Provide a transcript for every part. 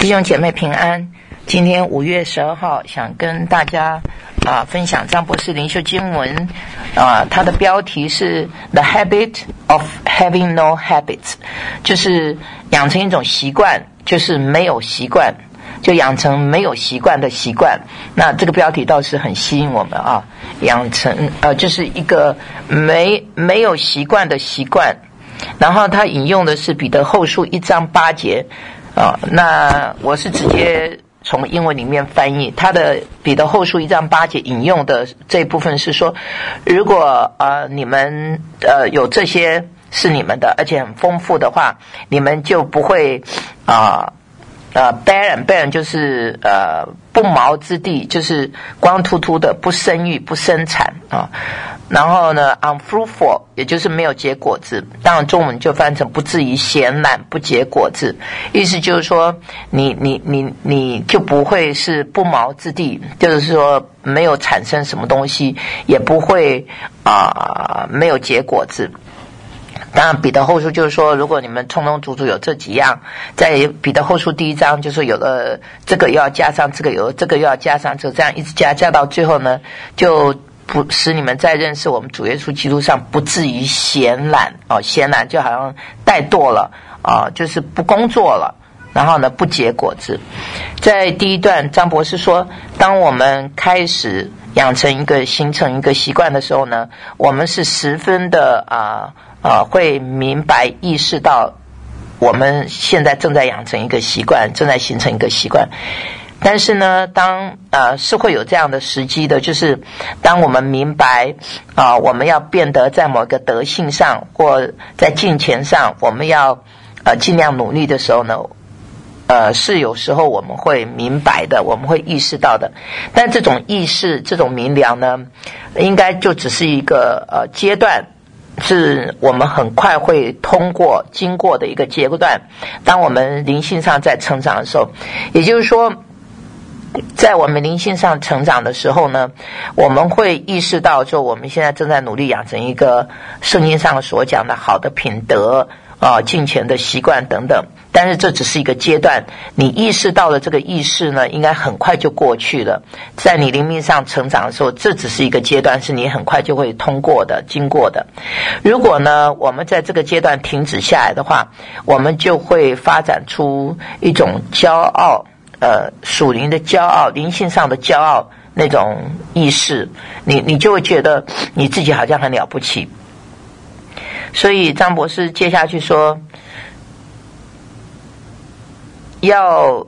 弟兄姐妹平安。今天5月12号想跟大家分享张博士灵修经文它的标题是 The Habit of Having No Habits， 就是养成一种习惯，就是没有习惯，就养成没有习惯的习惯。那这个标题倒是很吸引我们养成就是一个没有习惯的习惯。然后他引用的是彼得后书1章8节那我是直接从英文里面翻译，他的彼得后书1章8节引用的这一部分是说，如果你们有这些是你们的，而且很丰富的话，你们就不会barren 就是不毛之地，就是光秃秃的，不生育不生产然后呢 unfruitful 也就是没有结果子，当然中文就翻成不至于闲懒不结果子，意思就是说你就不会是不毛之地，就是说没有产生什么东西，也不会没有结果子。当然彼得后书就是说，如果你们充充足足有这几样，在彼得后书1章就是说有了这个又要加上这个，有了这个又要加上这个，这样一直加到最后呢，就不使你们在认识我们主耶稣基督上不至于闲懒闲懒就好像怠惰了就是不工作了，然后呢不结果子。在第一段张博士说，当我们开始形成一个习惯的时候呢，我们是十分的会明白意识到我们现在正在养成一个习惯，正在形成一个习惯。但是呢，当是会有这样的时机的，就是当我们明白我们要变得在某个德性上或在敬虔上我们要尽量努力的时候呢，是有时候我们会明白的，我们会意识到的。但这种意识这种明了呢，应该就只是一个阶段，是我们很快会经过的一个阶段。当我们灵性上在成长的时候，也就是说在我们灵性上成长的时候呢，我们会意识到说我们现在正在努力养成一个圣经上所讲的好的品德敬虔的习惯等等。但是这只是一个阶段，你意识到了这个意识呢，应该很快就过去了。在你灵命上成长的时候，这只是一个阶段，是你很快就会经过的。如果呢我们在这个阶段停止下来的话，我们就会发展出一种骄傲属灵的骄傲，灵性上的骄傲那种意识，你就会觉得你自己好像很了不起。所以张博士接下去说，要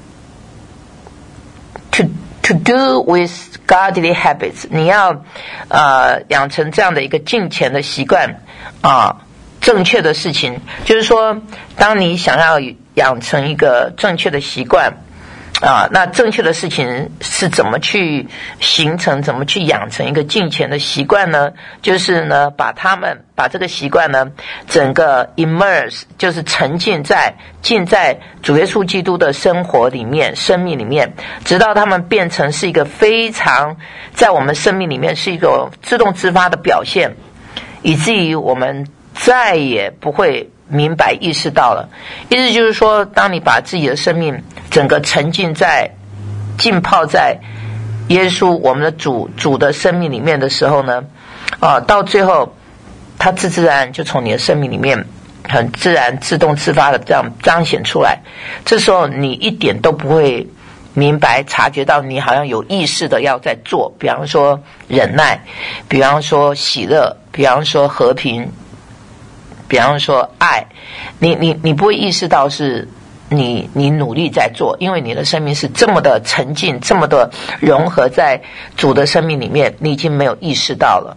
to do with godly habits， 你要养成这样的一个敬虔的习惯正确的事情，就是说当你想要养成一个正确的习惯那正确的事情是怎么去形成，怎么去养成一个敬虔的习惯呢？就是呢把这个习惯呢整个 immerse， 就是沉浸在主耶稣基督的生活里面，生命里面，直到他们变成是一个非常在我们生命里面是一个自动自发的表现，以至于我们再也不会明白意识到了。意思就是说，当你把自己的生命整个沉浸浸泡在耶稣我们的主的生命里面的时候呢到最后他自然就从你的生命里面很自然自动自发的这样彰显出来。这时候你一点都不会明白察觉到你好像有意识的要在做，比方说忍耐，比方说喜乐，比方说和平，比方说爱，你不会意识到是你努力在做，因为你的生命是这么的沉浸，这么的融合在主的生命里面，你已经没有意识到了。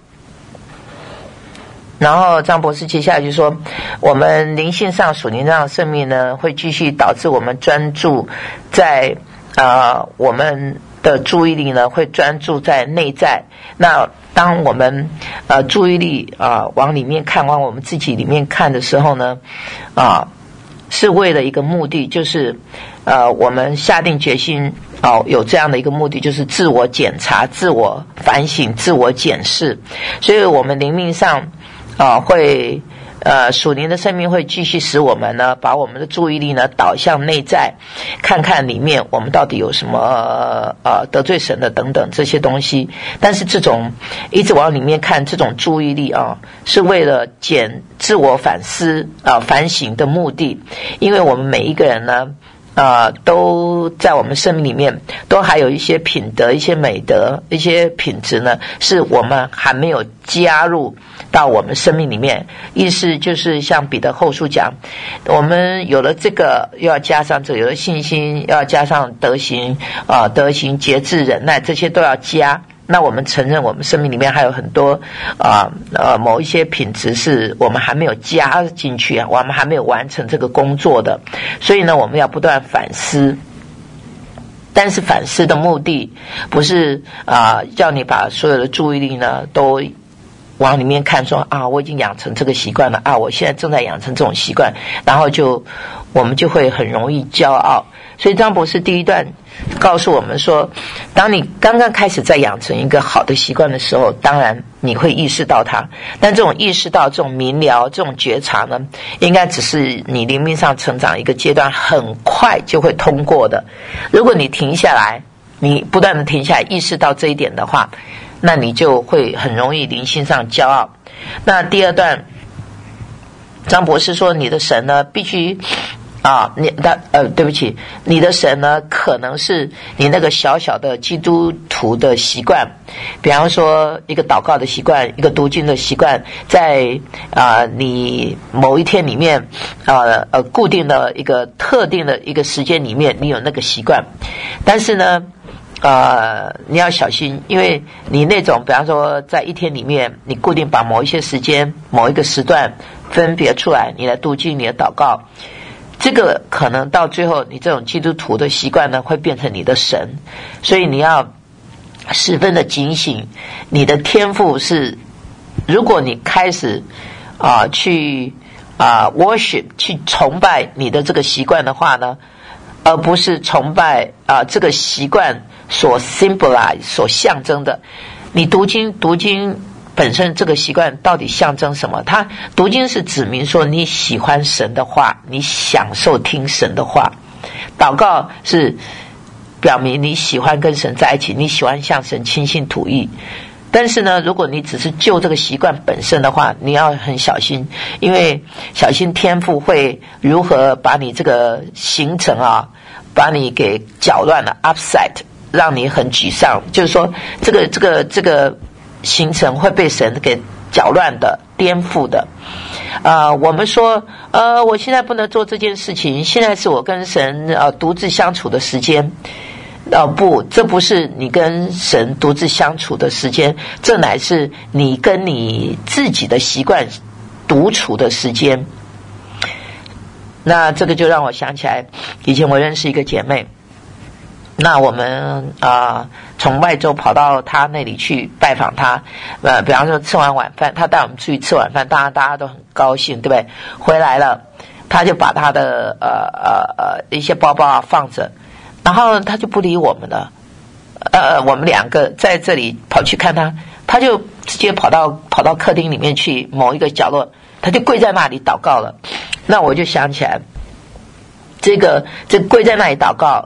然后张博士接下来就说，我们灵性上属灵上的生命呢，会继续导致我们专注在我们的注意力呢会专注在内在。那当我们注意力往里面看，往我们自己里面看的时候呢是为了一个目的，就是我们下定决心有这样的一个目的，就是自我检查、自我反省、自我检视。所以我们灵命上会属灵的生命会继续使我们呢，把我们的注意力呢导向内在，看看里面我们到底有什么得罪神的等等这些东西。但是这种一直往里面看，这种注意力啊，是为了自我反思反省的目的。因为我们每一个人呢都在我们生命里面都还有一些品德，一些美德，一些品质呢，是我们还没有加入到我们生命里面。意思就是像彼得后书讲，我们有了这个又要加上这个，有了信心又要加上德行德行节制忍耐，这些都要加。那我们承认我们生命里面还有很多某一些品质是我们还没有加进去我们还没有完成这个工作的。所以呢，我们要不断反思。但是反思的目的不是叫你把所有的注意力呢都往里面看，说我已经养成这个习惯了我现在正在养成这种习惯，然后我们就会很容易骄傲。所以张博士第一段告诉我们说，当你刚刚开始在养成一个好的习惯的时候，当然你会意识到它，但这种意识到，这种明了，这种觉察呢，应该只是你灵命上成长一个阶段，很快就会通过的。如果你停下来，你不断的停下来意识到这一点的话，那你就会很容易灵性上骄傲。那第二段张博士说，你的神呢必须对不起，你的神呢可能是你那个小小的基督徒的习惯，比方说一个祷告的习惯，一个读经的习惯，在你某一天里面固定的一个特定的一个时间里面，你有那个习惯。但是呢你要小心，因为你那种比方说在一天里面你固定把某一些时间某一个时段分别出来，你来读经，你的祷告，这个可能到最后你这种基督徒的习惯呢会变成你的神。所以你要十分的警醒，你的天赋是，如果你开始去worship 去崇拜你的这个习惯的话呢，而不是崇拜这个习惯所 symbolize 所象征的。你读经本身这个习惯到底象征什么？它读经是指明说你喜欢神的话，你享受听神的话。祷告是表明你喜欢跟神在一起，你喜欢向神倾心吐意。但是呢，如果你只是就这个习惯本身的话，你要很小心，因为小心天父会如何把你这个行程把你给搅乱了 upset， 让你很沮丧。就是说这个行程会被神给搅乱的，颠覆的。我们说我现在不能做这件事情，现在是我跟神独自相处的时间。不，这不是你跟神独自相处的时间，这乃是你跟你自己的习惯独处的时间。那这个就让我想起来，以前我认识一个姐妹，那我们从外州跑到她那里去拜访她，比方说吃完晚饭，她带我们出去吃晚饭，大家都很高兴，对不对？回来了，她就把她的一些包包放着，然后她就不理我们了。我们两个在这里跑去看她，她就直接跑到客厅里面去某一个角落，她就跪在那里祷告了。那我就想起来，这跪在那里祷告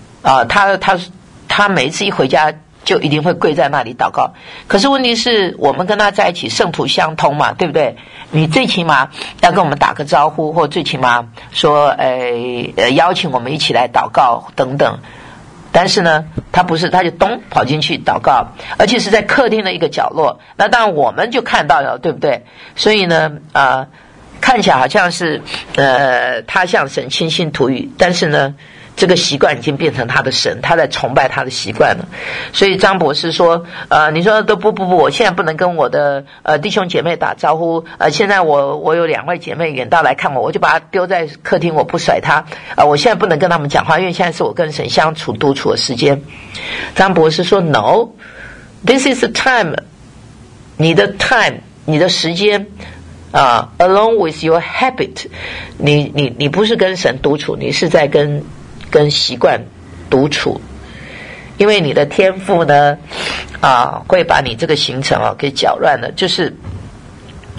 他每一次一回家就一定会跪在那里祷告。可是问题是我们跟他在一起圣途相通嘛，对不对？你最起码要跟我们打个招呼，或最起码说邀请我们一起来祷告等等。但是呢他不是，他就咚跑进去祷告，而且是在客厅的一个角落，那当然我们就看到了，对不对？所以呢看起来好像是他向神倾心吐意，但是呢这个习惯已经变成他的神，他在崇拜他的习惯了。所以张博士说你说都不，我现在不能跟我的弟兄姐妹打招呼，现在我有2位姐妹远道来看我就把他丢在客厅，我不甩他我现在不能跟他们讲话，因为现在是我跟神相处独处的时间。张博士说 No, this is the time， 你的 time， 你的时间along with your habit， 你不是跟神独处，你是在跟习惯独处。因为你的天赋呢会把你这个行程给搅乱了。就是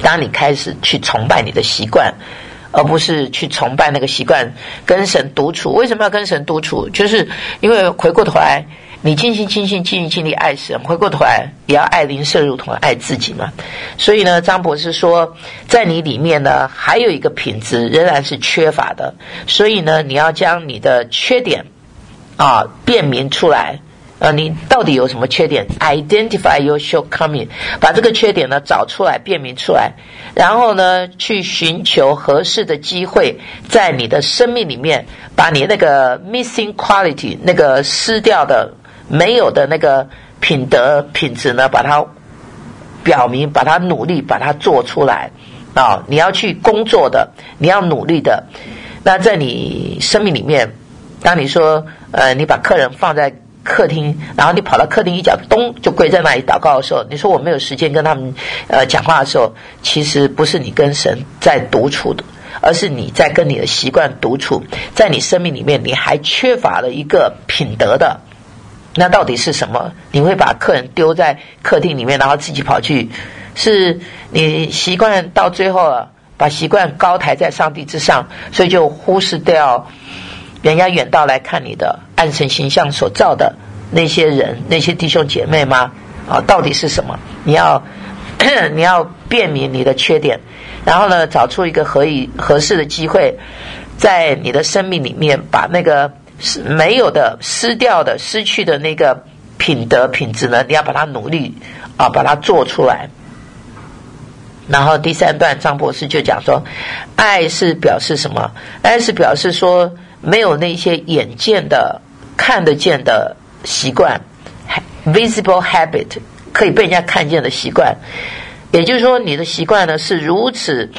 当你开始去崇拜你的习惯，而不是去崇拜那个习惯，跟神独处。为什么要跟神独处？就是因为回过头来，你尽心尽力爱神，回过头来也要爱邻舍如同爱自己嘛。所以呢，张博士说，在你里面呢，还有一个品质仍然是缺乏的，所以呢，你要将你的缺点辨明出来。你到底有什么缺点 ？Identify your shortcoming， 把这个缺点呢找出来，辨明出来，然后呢，去寻求合适的机会，在你的生命里面，把你那个 missing quality， 那个失掉的、没有的那个品质呢，把它表明，把它努力，把它做出来你要去工作的，你要努力的。那在你生命里面，当你说你把客人放在客厅，然后你跑到客厅一角咚就跪在那里祷告的时候，你说我没有时间跟他们讲话的时候，其实不是你跟神在独处的，而是你在跟你的习惯独处。在你生命里面你还缺乏了一个品德的，那到底是什么？你会把客人丢在客厅里面，然后自己跑去，是你习惯到最后了，把习惯高抬在上帝之上，所以就忽视掉人家远道来看你的按神形象所造的那些人，那些弟兄姐妹吗？到底是什么？你要辨明你的缺点，然后呢，找出一个合适的机会，在你的生命里面把那个没有的、失掉的、失去的那个品质呢，你要把它努力把它做出来。然后第三段张博士就讲说，爱是表示什么？爱是表示说，没有那些眼见的、看得见的习惯 ，visible habit， 可以被人家看见的习惯。也就是说，你的习惯呢是如此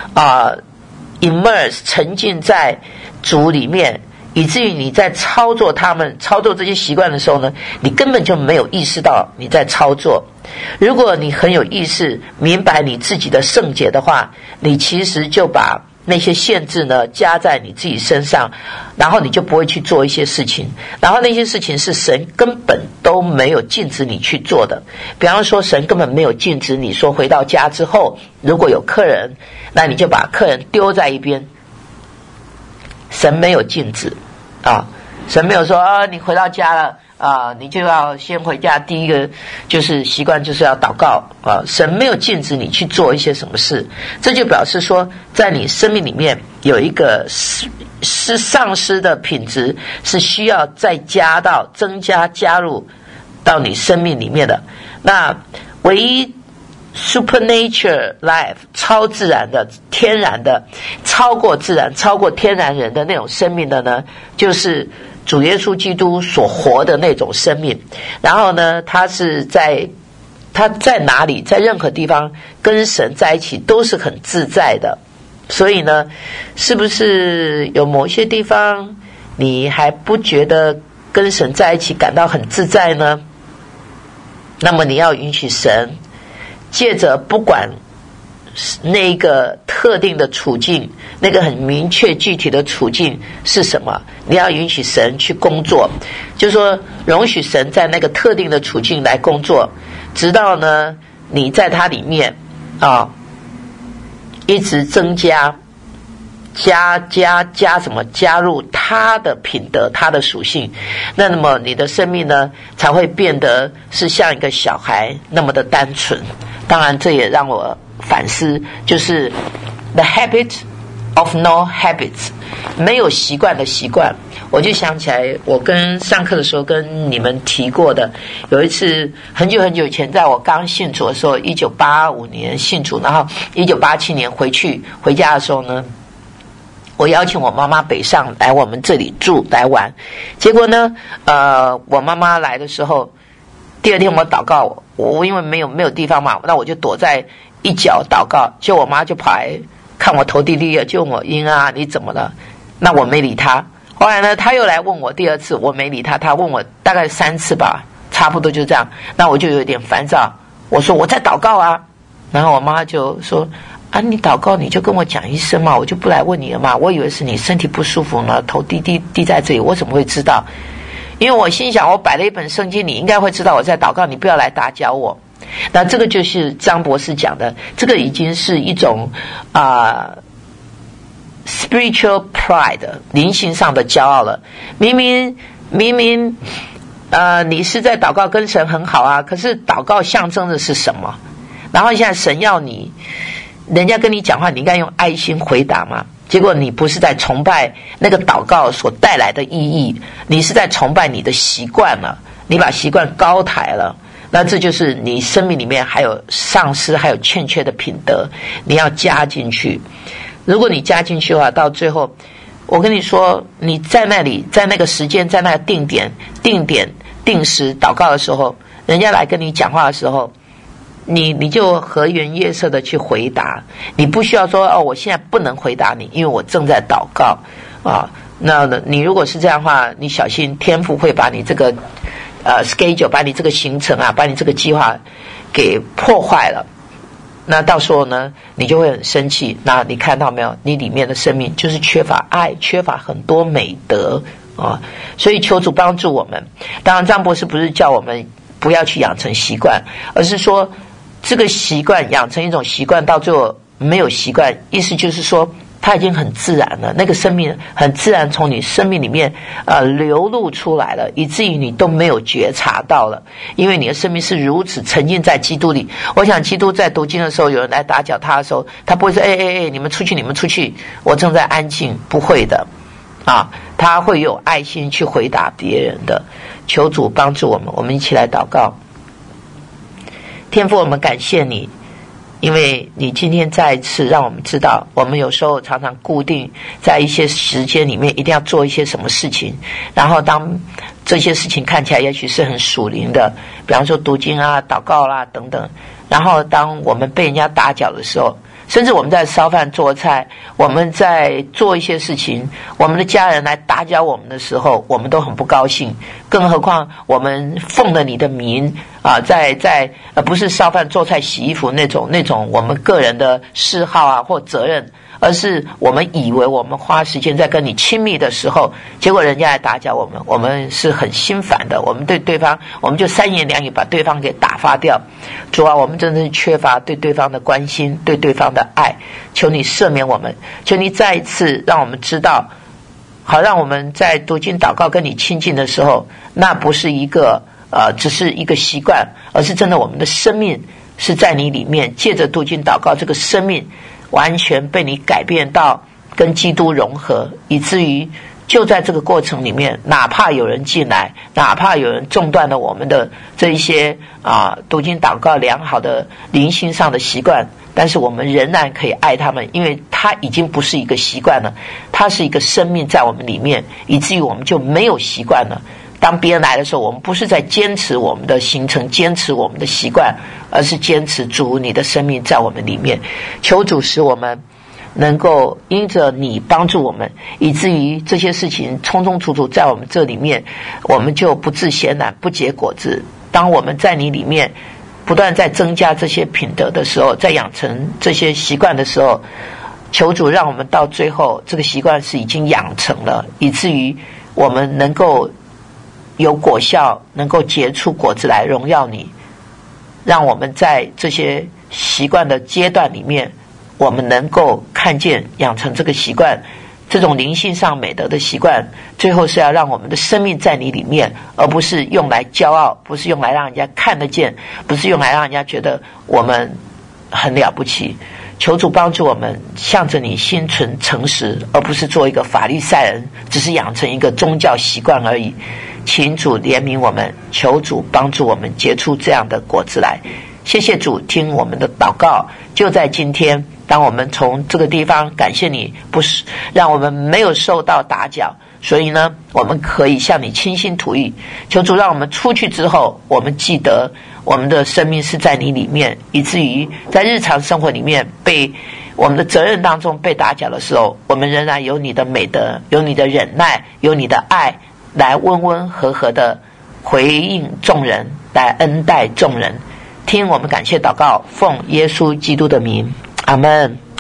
immerse 沉浸在主里面，以至于你在操作这些习惯的时候呢，你根本就没有意识到你在操作。如果你很有意识明白你自己的圣洁的话，你其实就把那些限制呢加在你自己身上，然后你就不会去做一些事情，然后那些事情是神根本都没有禁止你去做的。比方说，神根本没有禁止你说回到家之后，如果有客人，那你就把客人丢在一边，神没有禁止神没有说你回到家了你就要先回家，第一个就是习惯就是要祷告神没有禁止你去做一些什么事，这就表示说，在你生命里面有一个是丧失的品质，是需要再增加加入到你生命里面的。那唯一 supernature life 超自然的、天然的、超过自然、超过天然人的那种生命的呢，就是主耶稣基督所活的那种生命。然后呢，他在哪里，在任何地方跟神在一起都是很自在的。所以呢，是不是有某些地方你还不觉得跟神在一起感到很自在呢？那么你要允许神借着不管那个特定的处境，那个很明确具体的处境是什么，你要允许神去工作，就是说容许神在那个特定的处境来工作，直到呢你在它里面一直增加什么，加入他的品德，他的属性，那么你的生命呢才会变得是像一个小孩那么的单纯。当然这也让我反思，就是 the habit of no habits， 没有习惯的习惯。我就想起来我跟上课的时候跟你们提过的，有一次很久很久以前，在我刚信主的时候，1985年信主，然后1987年回家的时候呢，我邀请我妈妈北上来我们这里住来玩。结果呢我妈妈来的时候，第二天我祷告，我因为没有地方嘛，那我就躲在一角祷告，就我妈就跑来看我头低低的，就问我英啊你怎么了？那我没理她。后来呢她又来问我第二次，我没理她，她问我大概3次吧，差不多就这样。那我就有点烦躁，我说我在祷告啊。然后我妈就说你祷告你就跟我讲一声嘛，我就不来问你了嘛，我以为是你身体不舒服呢，头低在这里，我怎么会知道？因为我心想我摆了一本圣经，你应该会知道我在祷告，你不要来打搅我。 那这个就是张博士讲的，这个已经是一种spiritual pride 灵性上的骄傲了。明明你是在祷告跟神很好啊，可是祷告象征的是什么？然后现在神要你，人家跟你讲话，你应该用爱心回答嘛。结果你不是在崇拜那个祷告所带来的意义，你是在崇拜你的习惯了，你把习惯高抬了。那这就是你生命里面还有丧失还有欠缺的品德，你要加进去。如果你加进去的话，到最后我跟你说，你在那里，在那个时间，在那个定时祷告的时候，人家来跟你讲话的时候，你就和颜悦色的去回答，你不需要说我现在不能回答你，因为我正在祷告啊。那你如果是这样的话，你小心天父会把你这个schedule， 把你这个行程啊，把你这个计划给破坏了。那到时候呢，你就会很生气。那你看到没有？你里面的生命就是缺乏爱，缺乏很多美德啊。所以求主帮助我们。当然，张博士不是叫我们不要去养成习惯，而是说这个习惯养成一种习惯，到最后没有习惯，意思就是说它已经很自然了，那个生命很自然从你生命里面流露出来了，以至于你都没有觉察到了，因为你的生命是如此沉浸在基督里。我想基督在读经的时候，有人来打搅他的时候，他不会说你们出去，我正在安静，不会的啊，他会有爱心去回答别人的。求主帮助我们，我们一起来祷告。天父，我们感谢你，因为你今天再一次让我们知道，我们有时候常常固定在一些时间里面一定要做一些什么事情，然后当这些事情看起来也许是很属灵的，比方说读经啊、祷告啦等等，然后当我们被人家打搅的时候，甚至我们在烧饭做菜，我们在做一些事情，我们的家人来打搅我们的时候，我们都很不高兴，更何况我们奉了你的名啊，不是烧饭做菜洗衣服那种我们个人的嗜好啊或责任，而是我们以为我们花时间在跟你亲密的时候，结果人家来打搅我们，我们是很心烦的，我们对对方，我们就三言两语把对方给打发掉。主啊，我们真的是缺乏对对方的关心，对对方的爱，求你赦免我们，求你再一次让我们知道，好让我们在读经祷告跟你亲近的时候，那不是一个只是一个习惯，而是真的我们的生命是在你里面，借着读经祷告，这个生命完全被你改变到跟基督融合，以至于就在这个过程里面，哪怕有人进来，哪怕有人中断了我们的这一些读经祷告良好的灵性上的习惯，但是我们仍然可以爱他们，因为它已经不是一个习惯了，它是一个生命在我们里面，以至于我们就没有习惯了。当别人来的时候，我们不是在坚持我们的行程，坚持我们的习惯，而是坚持主你的生命在我们里面。求主使我们能够因着你帮助我们，以至于这些事情匆匆处处在我们这里面，我们就不自显然，不结果子。当我们在你里面不断在增加这些品德的时候，在养成这些习惯的时候，求主让我们到最后这个习惯是已经养成了，以至于我们能够有果效，能够结出果子来荣耀你。让我们在这些习惯的阶段里面，我们能够看见养成这个习惯，这种灵性上美德的习惯，最后是要让我们的生命在你里面，而不是用来骄傲，不是用来让人家看得见，不是用来让人家觉得我们很了不起。求主帮助我们向着你心存诚实，而不是做一个法利赛人，只是养成一个宗教习惯而已。请主怜悯我们，求主帮助我们结出这样的果子来。谢谢主听我们的祷告，就在今天，当我们从这个地方感谢你，不是让我们没有受到打搅，所以呢，我们可以向你倾心吐意。求主让我们出去之后，我们记得我们的生命是在你里面，以至于在日常生活里面被我们的责任当中被打搅的时候，我们仍然有你的美德，有你的忍耐，有你的爱，来温温和和的回应众人，来恩待众人。听我们感谢祷告，奉耶稣基督的名，阿们。